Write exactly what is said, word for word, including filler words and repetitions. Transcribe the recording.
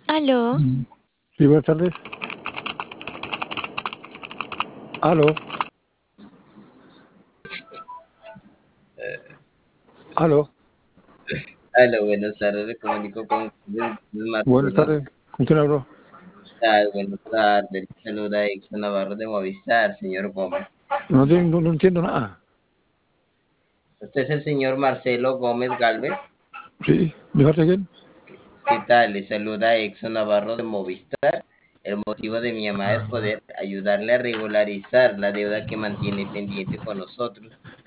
Aló, Sí, buenas tardes. Aló, aló. Hola, buenas tardes. Me comunico con ustedes, Buenas Marcelo. tardes. ¿Con quién hablo? Tal, buenas tardes. Le saluda Exxon Navarro de Movistar, señor Gómez. No, tengo- no entiendo nada. Usted es el señor Marcelo Gómez Galvez. Sí, ¿me falta quién? ¿Qué tal? Le saluda Exxon Navarro de Movistar. El motivo de mi llamada es poder ayudarle a regularizar la deuda que mantiene pendiente con nosotros.